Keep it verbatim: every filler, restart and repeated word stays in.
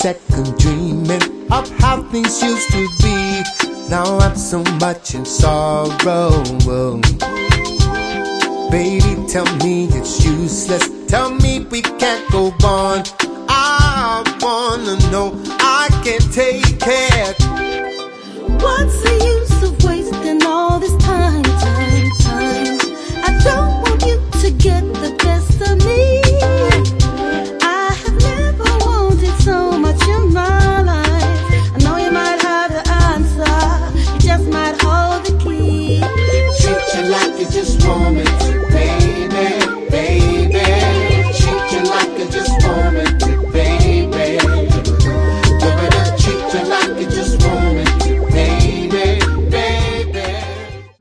second dreaming of how things used to be. Now I'm so much in sorrow. Baby, tell me it's useless. Tell me we can't go on. I wanna know I can't take it. What's the use of wasting all this time, time, time? I don't want you to get the best of me. I have never wanted so much in my life. I know you might have the answer, you just might hold the key. Treat you like you just want me.